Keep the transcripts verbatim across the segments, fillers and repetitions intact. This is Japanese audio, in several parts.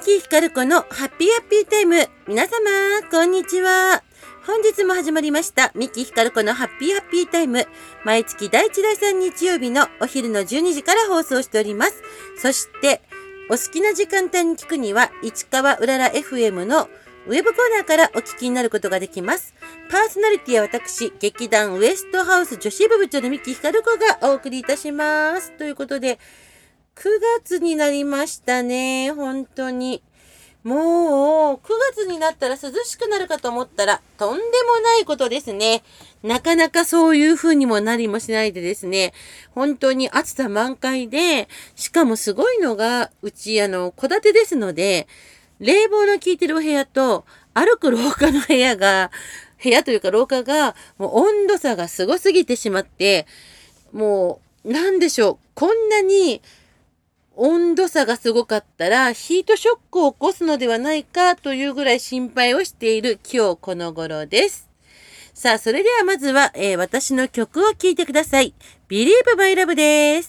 キヒカル子のハッピーハッピータイム。皆様こんにちは。本日も始まりましたミキヒカル子のハッピーハッピータイム。毎月だいいちだいさん日曜日のお昼のじゅうにじから放送しております。そしてお好きな時間帯に聞くには市川うらら エフエム のウェブコーナーからお聞きになることができます。パーソナリティは私、劇団ウエストハウス女子部部長のミキヒカル子がお送りいたします。ということで、くがつになりましたね。本当に。もう、くがつになったら涼しくなるかと思ったら、とんでもないことですね。なかなかそういう風にもなりもしないでですね、本当に暑さ満開で、しかもすごいのが、うち、あの、戸建てですので、冷房の効いてるお部屋と、歩く廊下の部屋が、部屋というか廊下が、もう温度差がすごすぎてしまって、もう、なんでしょう、こんなに、温度差がすごかったらヒートショックを起こすのではないかというぐらい心配をしている今日この頃です。さあ、それではまずは、えー、私の曲を聴いてください。Believe My Love です。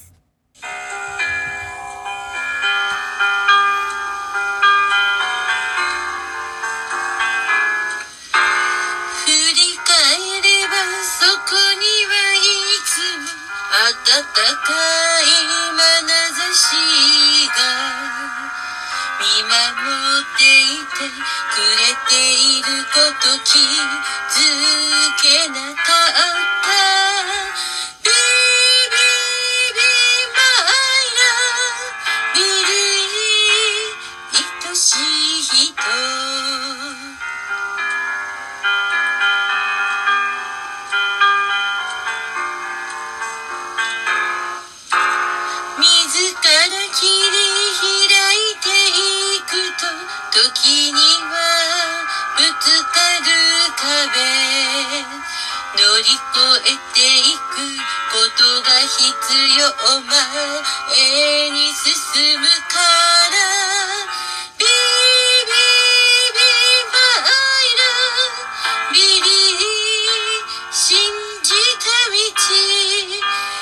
振り返ればそこにはいつも暖かい眼差しが見守っていてくれていること気づけなかった Baby, my love Billy 愛しい人自ら切り開いていくと時にはぶつかる壁乗り越えていくことが必要前に進むからBaby, my love Billy 信じた道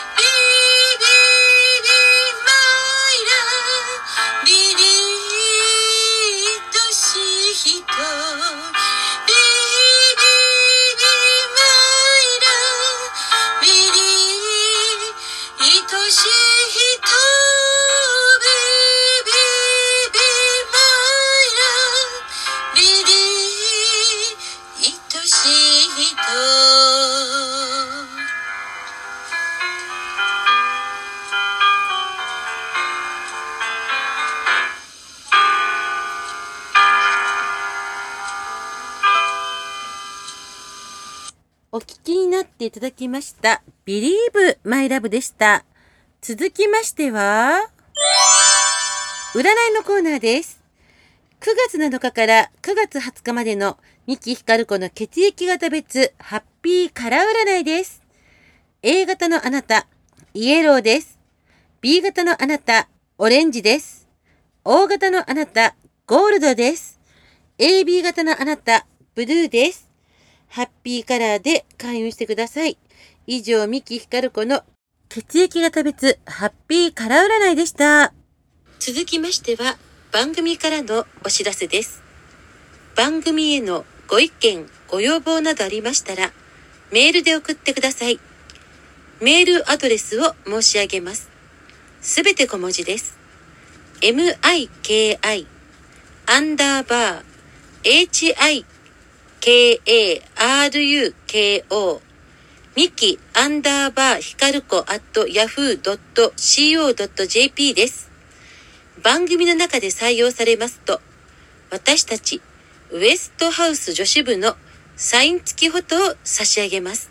お聞きになっていただきました。Believe My Love でした。続きましては、占いのコーナーです。くがつなのかからくがつはつかまでのミキヒカル子の血液型別ハッピーカラー占いです。A 型のあなた、イエローです。B 型のあなた、オレンジです。O 型のあなた、ゴールドです。エービー 型のあなた、ブルーです。ハッピーカラーで開運してください。以上、ミキヒカル子の血液型別ハッピーカラー占いでした。続きましては、番組からのお知らせです。番組へのご意見、ご要望などありましたら、メールで送ってください。メールアドレスを申し上げます。すべて小文字です。miki アンダーバー hi K-A-R-U-K-O ミキアンダーバーヒカルコアットヤフードットシーオードットジェーピー です。番組の中で採用されますと、私たちウエストハウス女子部のサイン付きフォトを差し上げます。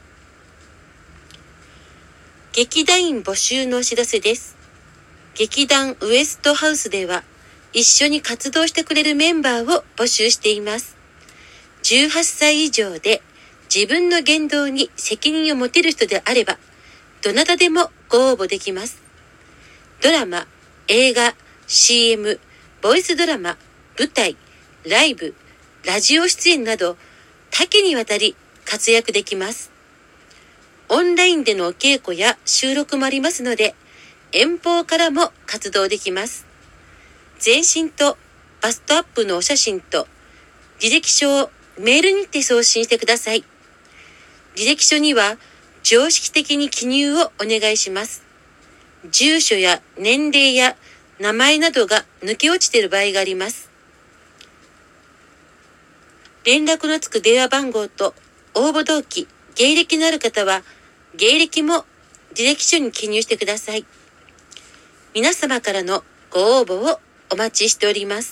劇団員募集のお知らせです。劇団ウエストハウスでは一緒に活動してくれるメンバーを募集しています。じゅうはっさい以上で自分の言動に責任を持てる人であれば、どなたでもご応募できます。ドラマ、映画、シーエム、ボイスドラマ、舞台、ライブ、ラジオ出演など多岐にわたり活躍できます。オンラインでのお稽古や収録もありますので、遠方からも活動できます。前身とバストアップのお写真と履歴書をメールにて送信してください。履歴書には常識的に記入をお願いします。住所や年齢や名前などが抜け落ちている場合があります。連絡のつく電話番号と応募動機、芸歴のある方は芸歴も履歴書に記入してください。皆様からのご応募をお待ちしております。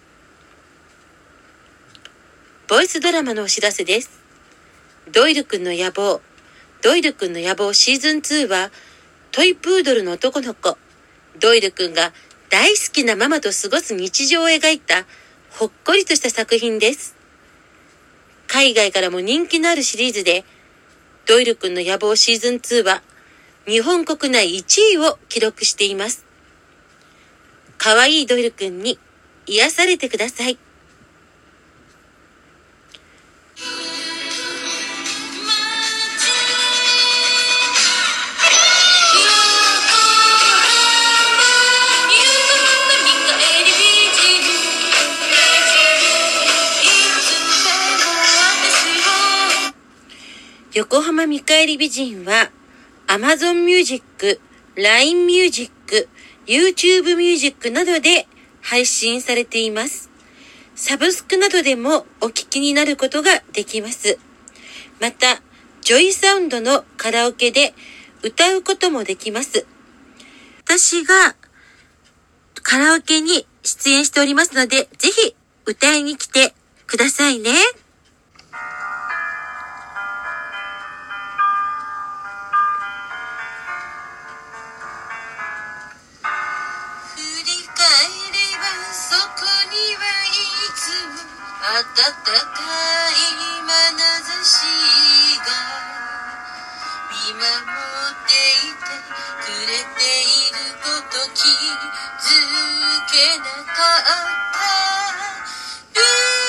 ボイスドラマのお知らせです。ドイルくんの野望、ドイルくんの野望シーズンツーは、トイプードルの男の子、ドイルくんが大好きなママと過ごす日常を描いたほっこりとした作品です。海外からも人気のあるシリーズで、ドイルくんの野望シーズンツーは、日本国内いちいを記録しています。かわいいドイルくんに癒されてください。横浜見返り美人は Amazon Music、ライン Music、YouTube Music などで配信されています。サブスクなどでもお聞きになることができます。また、ジョイサウンドのカラオケで歌うこともできます。私がカラオケに出演しておりますので、ぜひ歌いに来てくださいね。 暖かい眼差しが見守っていてくれていること気づけなかった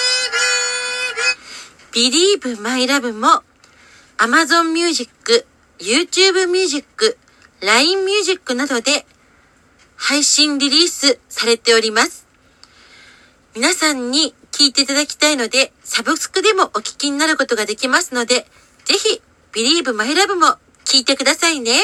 ビリーブマイラブも Amazon Music、YouTube Music、ライン Music などで配信リリースされております。皆さんに聞いていただきたいので、サブスクでもお聞きになることができますので、ぜひ、Believe My Love も聞いてくださいね。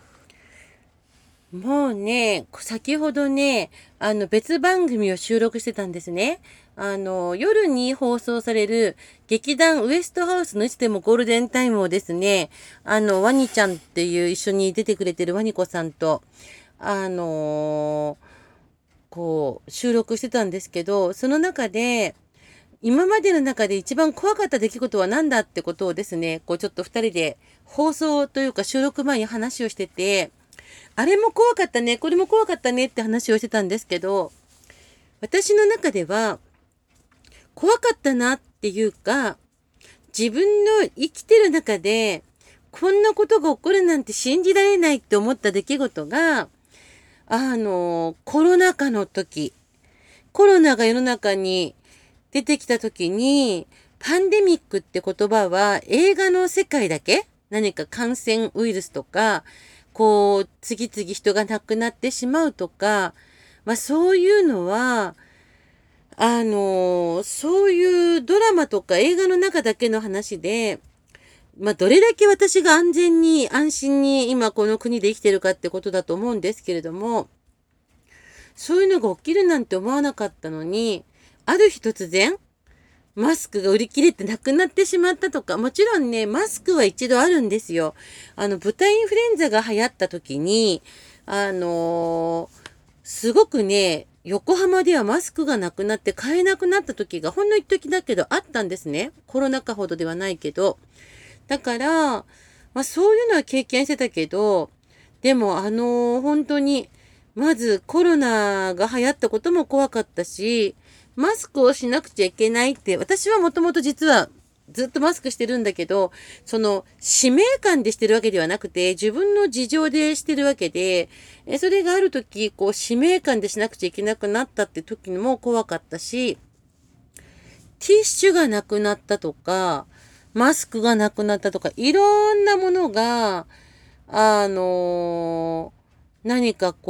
もうね、先ほどね、あの別番組を収録してたんですね。あの、夜に放送される劇団ウエストハウスのいつでもゴールデンタイムをですね、あの、ワニちゃんっていう一緒に出てくれてるワニコさんと、あのー、こう収録してたんですけど、その中で今までの中で一番怖かった出来事は何だってことをですね、こうちょっと二人で放送というか収録前に話をしてて、あれも怖かったね、これも怖かったねって話をしてたんですけど、私の中では怖かったなっていうか、自分の生きてる中でこんなことが起こるなんて信じられないって思った出来事が、あの、コロナ禍の時、コロナが世の中に出てきた時に、パンデミックって言葉は映画の世界だけ？何か感染ウイルスとか、こう、次々人が亡くなってしまうとか、まあそういうのは、あの、そういうドラマとか映画の中だけの話で、まあ、どれだけ私が安全に安心に今この国で生きてるかってことだと思うんですけれども、そういうのが起きるなんて思わなかったのに、ある日突然、マスクが売り切れてなくなってしまったとか、もちろんね、マスクは一度あるんですよ。あの、豚インフルエンザが流行った時に、あのー、すごくね、横浜ではマスクがなくなって買えなくなった時がほんの一時だけどあったんですね。コロナ禍ほどではないけど。だから、まあそういうのは経験してたけど、でもあのー、本当に、まずコロナが流行ったことも怖かったし、マスクをしなくちゃいけないって、私はもともと実はずっとマスクしてるんだけど、その使命感でしてるわけではなくて、自分の事情でしてるわけで、えそれがある時、こう使命感でしなくちゃいけなくなったって時も怖かったし、ティッシュがなくなったとか、マスクがなくなったとか、いろんなものが、あのー、何かこう、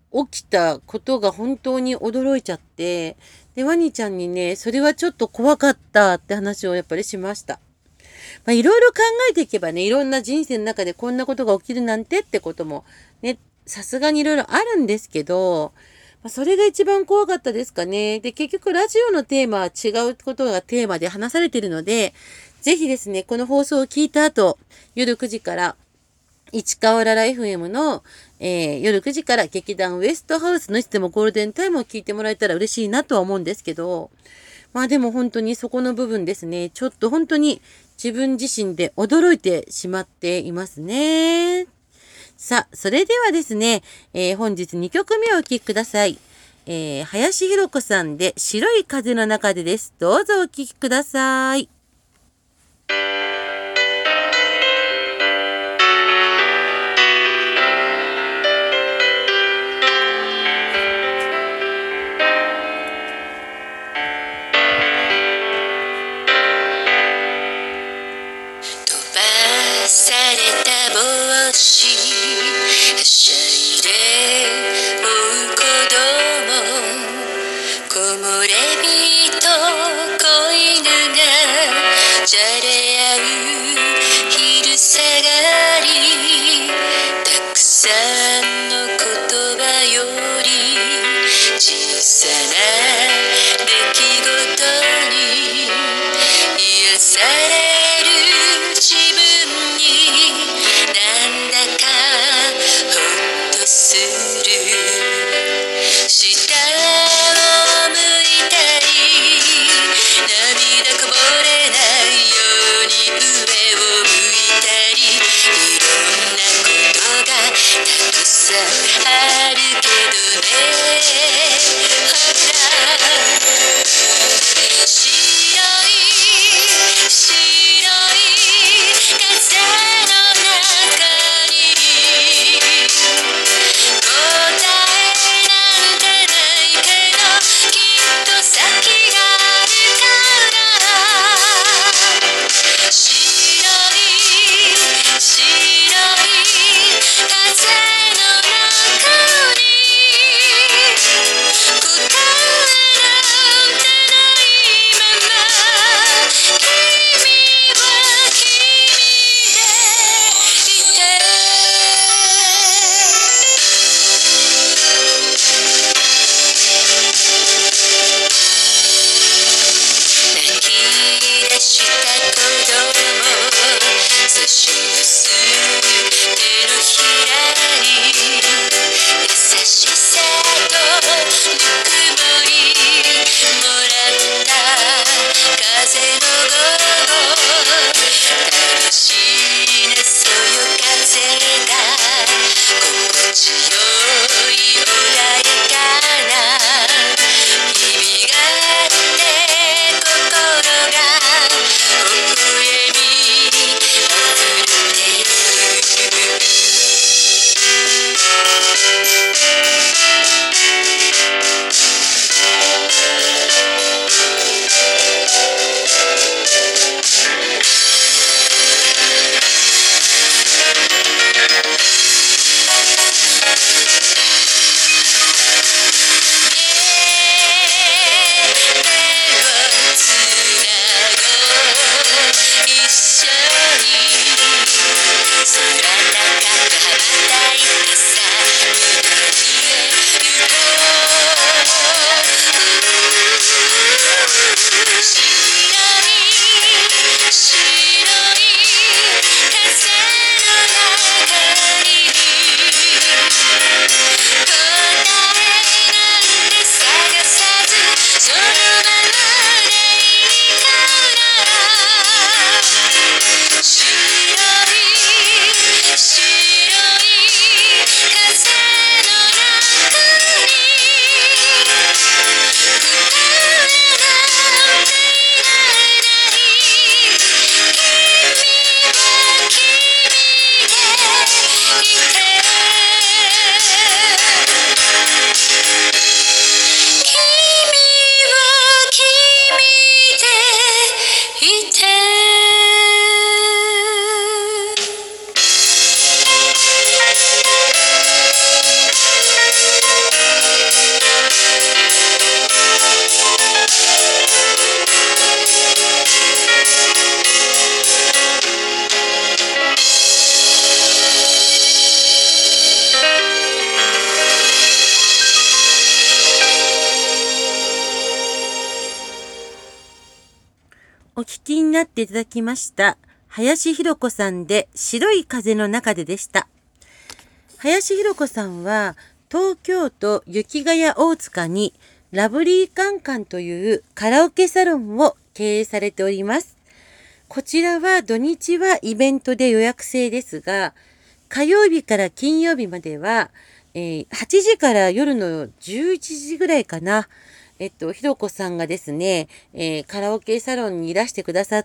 起きたことが本当に驚いちゃって、で、ワニちゃんにね、それはちょっと怖かったって話をやっぱりしました。まあ、いろいろ考えていけばね、いろんな人生の中でこんなことが起きるなんてってこともね、さすがにいろいろあるんですけど、まあ、それが一番怖かったですかね。で、結局ラジオのテーマは違うことがテーマで話されているので、ぜひですね、この放送を聞いた後、夜くじから市川らら エフエム の、えー、夜くじから劇団ウエストハウスのいつでもゴールデンタイムを聞いてもらえたら嬉しいなとは思うんですけど、まあでも本当にそこの部分ですね、ちょっと本当に自分自身で驚いてしまっていますね。さあ、それではですね、えー、本日にきょくめをお聴きください。えー、林博子さんで白い風の中でです。どうぞお聴きください。 された帽子はしゃいで追う子供木漏れ日と子犬がじゃれ合う昼下がりたくさんの言葉より小さな出来事に癒される自分になんだかほっとする下を向いたり涙こぼれないように上を向いたりいろんなことがたくさんあるけどねほら白い白い風の中に答えなんてないけどきっと先があるから白い白い風の中に聞きになっていただきました。林博子さんで白い風の中ででした。林博子さんは東京都雪ヶ谷大塚にラブリーカンカンというカラオケサロンを経営されております。こちらは土日はイベントで予約制ですが、火曜日から金曜日までは、えー、はちじから夜のじゅういちじぐらいかな。えっと、ひろこさんがですね、えー、カラオケサロンにいらしてくださって、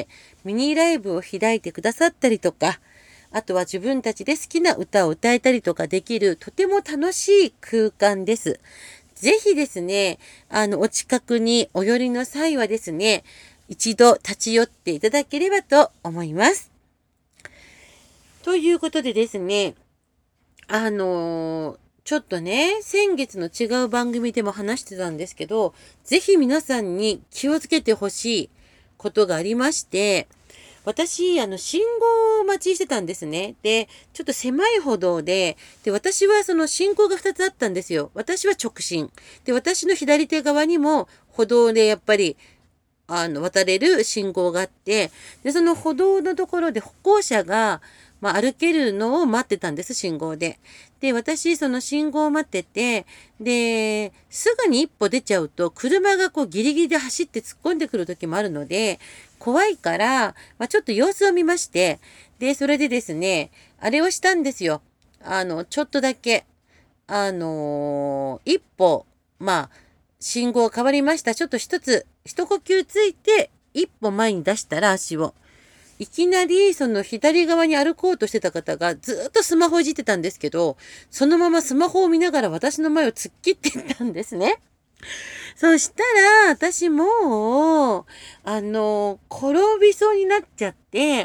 ミニライブを開いてくださったりとか、あとは自分たちで好きな歌を歌えたりとかできる、とても楽しい空間です。ぜひですね、あの、お近くにお寄りの際はですね、一度立ち寄っていただければと思います。ということでですね、あのー、ちょっとね、先月の違う番組でも話してたんですけど、ぜひ皆さんに気をつけてほしいことがありまして、私、あの、信号待ちしてたんですね。で、ちょっと狭い歩道で、で、私はその信号がふたつあったんですよ。私は直進。で、私の左手側にも歩道でやっぱり、あの、渡れる信号があって、で、その歩道のところで歩行者が、まあ、歩けるのを待ってたんです、信号で。で、私、その信号を待ってて、で、すぐに一歩出ちゃうと、車がこうギリギリで走って突っ込んでくる時もあるので、怖いから、まあ、ちょっと様子を見まして、で、それでですね、あれをしたんですよ。あの、ちょっとだけ、あのー、一歩、まあ、信号変わりました。ちょっと一つ、一呼吸ついて、一歩前に出したら足を。いきなりその左側に歩こうとしてた方がずっとスマホいじってたんですけど、そのままスマホを見ながら私の前を突っ切っていったんですね。そしたら私もう、あの、転びそうになっちゃって、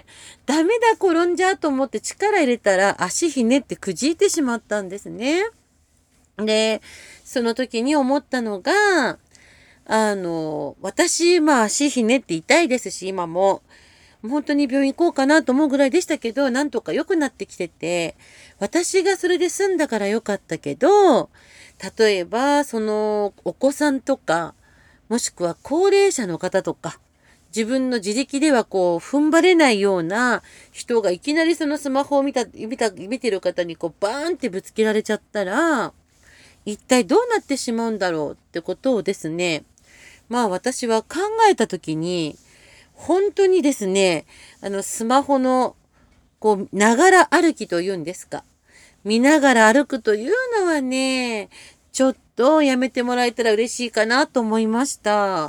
ダメだ転んじゃうと思って力入れたら足ひねってくじいてしまったんですね。で、その時に思ったのが、あの、私、まあ足ひねって痛いですし、今も。本当に病院行こうかなと思うぐらいでしたけど、なんとか良くなってきてて、私がそれで済んだから良かったけど、例えば、その、お子さんとか、もしくは高齢者の方とか、自分の自力ではこう、踏ん張れないような人がいきなりそのスマホを見た、見た、見てる方にこう、バーンってぶつけられちゃったら、一体どうなってしまうんだろうってことをですね、まあ私は考えたときに、本当にですね、あの、スマホの、こう、ながら歩きというんですか。見ながら歩くというのはね、ちょっとやめてもらえたら嬉しいかなと思いました。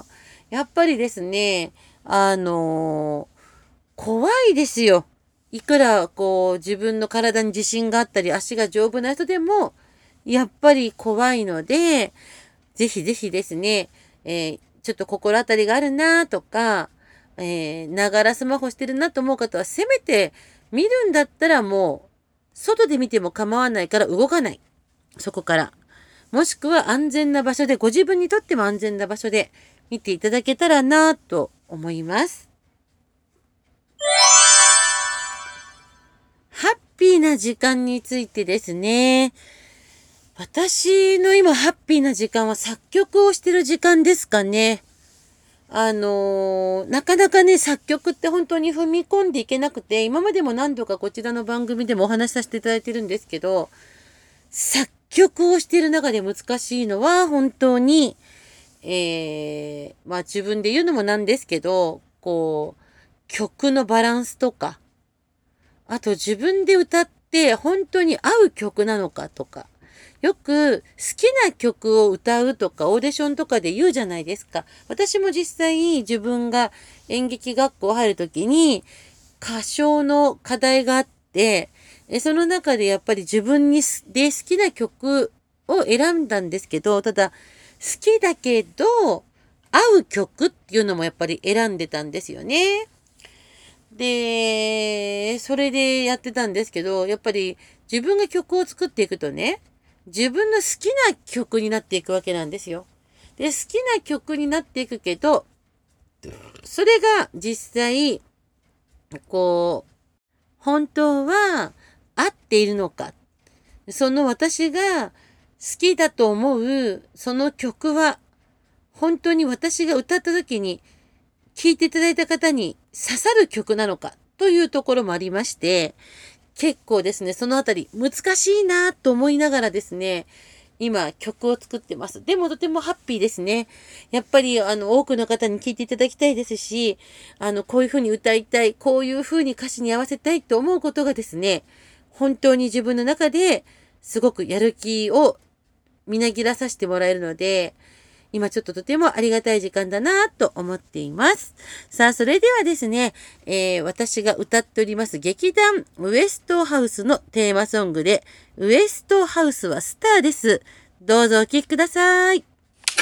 やっぱりですね、あの、怖いですよ。いくら、こう、自分の体に自信があったり、足が丈夫な人でも、やっぱり怖いので、ぜひぜひですね、えー、ちょっと心当たりがあるなとか、えー、ながらスマホしてるなと思う方は、せめて見るんだったらもう、外で見ても構わないから動かない。そこから。もしくは安全な場所で、ご自分にとっても安全な場所で見ていただけたらなと思います。ハッピーな時間についてですね。私の今ハッピーな時間は作曲をしてる時間ですかね。あのー、なかなかね、作曲って本当に踏み込んでいけなくて、今までも何度かこちらの番組でもお話しさせていただいてるんですけど、作曲をしている中で難しいのは本当に、えー、まあ自分で言うのもなんですけど、こう、曲のバランスとか、あと自分で歌って本当に合う曲なのかとか、よく好きな曲を歌うとかオーディションとかで言うじゃないですか。私も実際自分が演劇学校入るときに歌唱の課題があって、その中でやっぱり自分にで好きな曲を選んだんですけど、ただ好きだけど合う曲っていうのもやっぱり選んでたんですよね。で、それでやってたんですけど、やっぱり自分が曲を作っていくとね、自分の好きな曲になっていくわけなんですよ。で、好きな曲になっていくけど、それが実際、こう、本当は合っているのか。その私が好きだと思う、その曲は、本当に私が歌った時に聴いていただいた方に刺さる曲なのかというところもありまして、結構ですね、そのあたり難しいなと思いながらですね、今曲を作ってます。でもとてもハッピーですね。やっぱりあの多くの方に聴いていただきたいですし、あのこういう風に歌いたい、こういう風に歌詞に合わせたいと思うことがですね、本当に自分の中ですごくやる気をみなぎらさせてもらえるので、今ちょっととてもありがたい時間だなと思っています。さあ、それではですね、えー、私が歌っております劇団ウエストハウスのテーマソングで、ウエストハウスはスターです。どうぞお聴きください。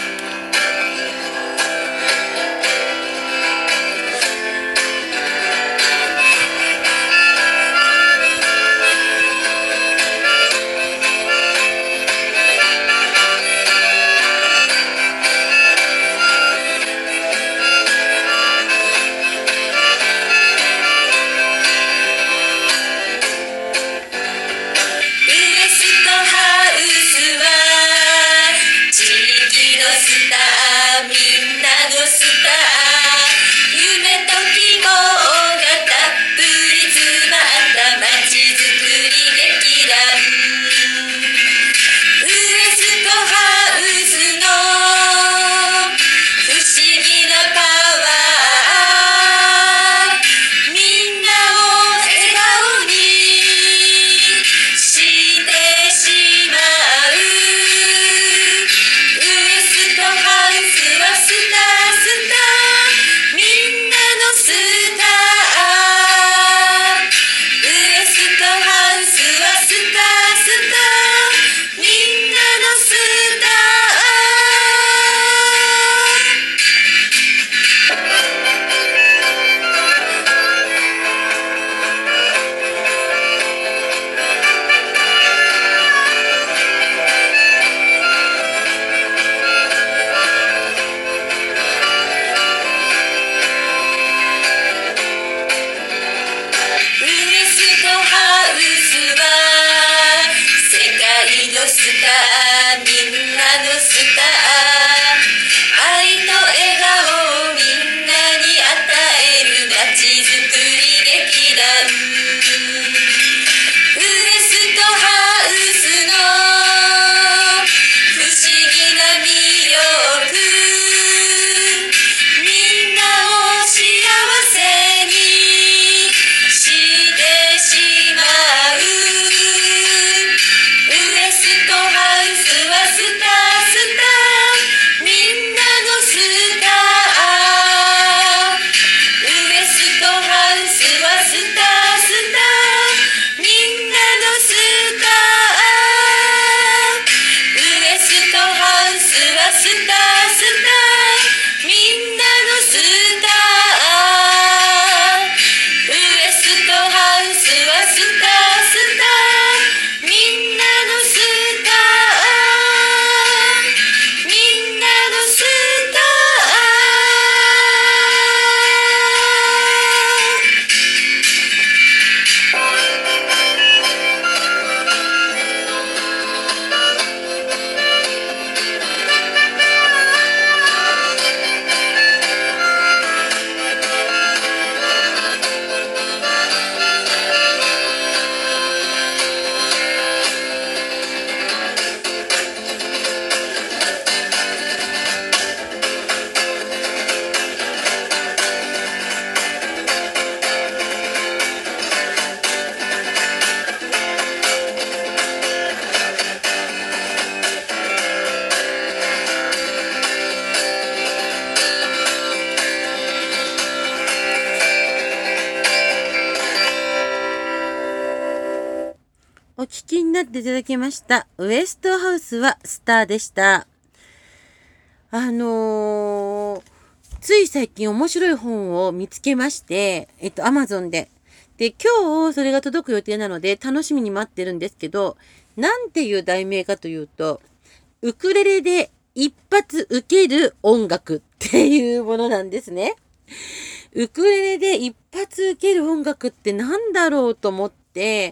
お聞きになっていただきましたウエストハウスはスターでした。あのー、つい最近面白い本を見つけまして、えっと Amazon でで今日それが届く予定なので楽しみに待ってるんですけど、なんていう題名かというと、ウクレレで一発受ける音楽っていうものなんですね。ウクレレで一発受ける音楽ってなんだろうと思って、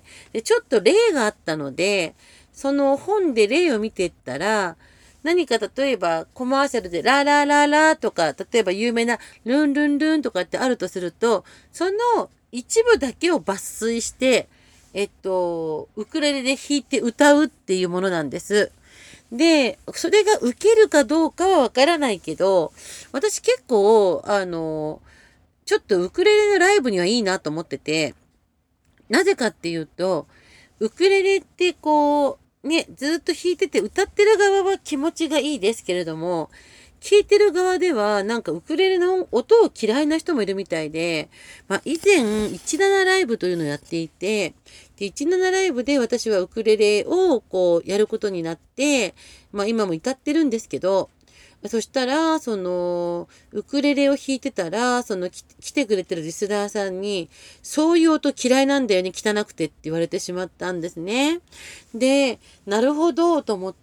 でちょっと例があったので、その本で例を見てったら、 何か例えばコマーシャルでララララとか、例えば有名なルンルンルンとかってあるとすると、その一部だけを抜粋して、えっと、ウクレレで弾いて歌うっていうものなんです。で、それが受けるかどうかはわからないけど、私結構、あの、ちょっとウクレレのライブにはいいなと思ってて、なぜかっていうと、ウクレレってこう、ね、ずっと弾いてて歌ってる側は気持ちがいいですけれども、聴いてる側ではなんかウクレレの音を嫌いな人もいるみたいで、まあ以前じゅうななライブというのをやっていて、でじゅうななライブで私はウクレレをこうやることになって、まあ今も至ってるんですけど、そしたら、その、ウクレレを弾いてたら、その、来てくれてるリスナーさんに、そういう音嫌いなんだよね、汚くてって言われてしまったんですね。で、なるほど、と思って、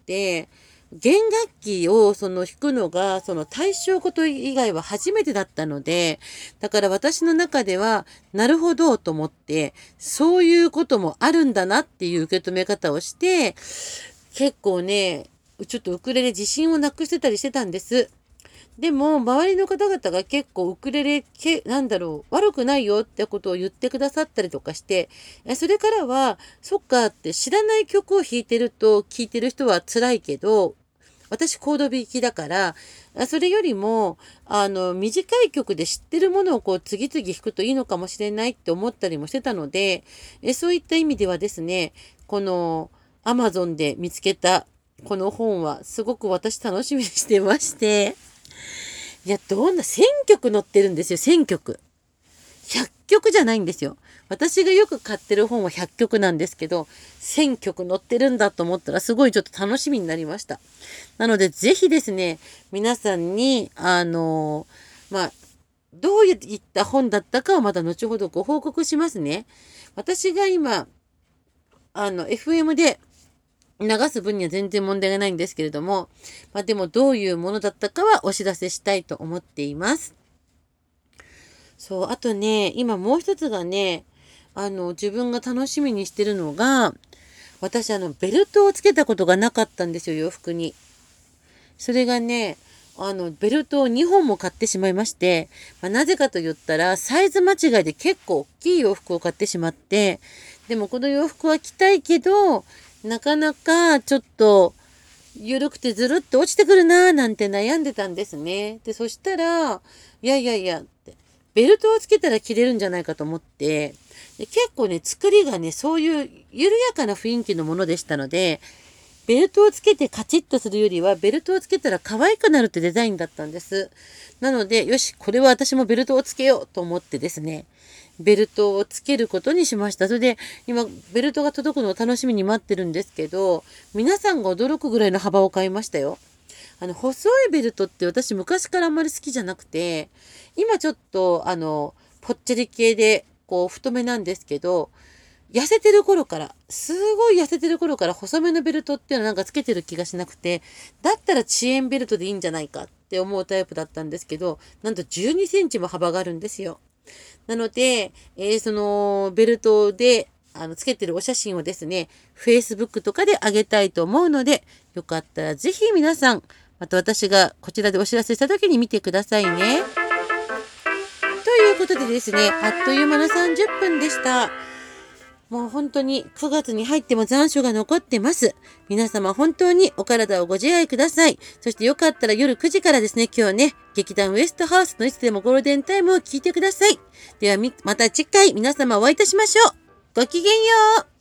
弦楽器をその弾くのが、その対象こと以外は初めてだったので、だから私の中では、なるほど、と思って、そういうこともあるんだなっていう受け止め方をして、結構ね、ちょっとウクレレ自信をなくしてたりしてたんです。でも、周りの方々が結構ウクレレ、けなんだろう、悪くないよってことを言ってくださったりとかして、それからは、そっかって知らない曲を弾いてると聴いてる人は辛いけど、私コード弾きだから、それよりも、あの、短い曲で知ってるものをこう次々弾くといいのかもしれないって思ったりもしてたので、そういった意味ではですね、この Amazon で見つけたこの本はすごく私楽しみにしてまして、いや、どんな、せんきょく載ってるんですよ、せんきょく。ひゃっきょくじゃないんですよ。私がよく買ってる本はひゃっきょくなんですけど、せんきょく載ってるんだと思ったらすごいちょっと楽しみになりました。なので、ぜひですね、皆さんに、あの、まあ、どういった本だったかをまた後ほどご報告しますね。私が今、あの、エフエム で、流す分には全然問題がないんですけれども、まあでもどういうものだったかはお知らせしたいと思っています。そう、あとね、今もう一つがね、あの、自分が楽しみにしてるのが、私あの、ベルトをつけたことがなかったんですよ、洋服に。それがね、あの、ベルトをにほんも買ってしまいまして、まあ、なぜかと言ったら、サイズ間違いで結構大きい洋服を買ってしまって、でもこの洋服は着たいけど、なかなかちょっと緩くてずるっと落ちてくるなーなんて悩んでたんですね。で、そしたら、いやいやいやって、ベルトをつけたら着れるんじゃないかと思って、で結構ね、作りがね、そういう緩やかな雰囲気のものでしたので、ベルトをつけてカチッとするよりは、ベルトをつけたら可愛くなるってデザインだったんです。なので、よし、これは私もベルトをつけようと思ってですね、ベルトをつけることにしました。それで、今、ベルトが届くのを楽しみに待ってるんですけど、皆さんが驚くぐらいの幅を買いましたよ。あの、細いベルトって私昔からあんまり好きじゃなくて、今ちょっと、あの、ぽっちゃり系で、こう、太めなんですけど、痩せてる頃から、すごい痩せてる頃から細めのベルトっていうのはなんかつけてる気がしなくて、だったら遅延ベルトでいいんじゃないかって思うタイプだったんですけど、なんとじゅうにセンチも幅があるんですよ。なので、えー、そのベルトであのつけてるお写真をですね、Facebook とかで上げたいと思うので、よかったらぜひ皆さん、また私がこちらでお知らせした時に見てくださいね。ということでですね、あっという間のさんじゅっぷんでした。もう本当にくがつに入っても残暑が残ってます。皆様本当にお体をご自愛ください。そしてよかったら夜くじからですね、今日ね、劇団ウエストハウスのいつでもゴールデンタイムを聞いてください。ではまた次回皆様お会いいたしましょう。ごきげんよう。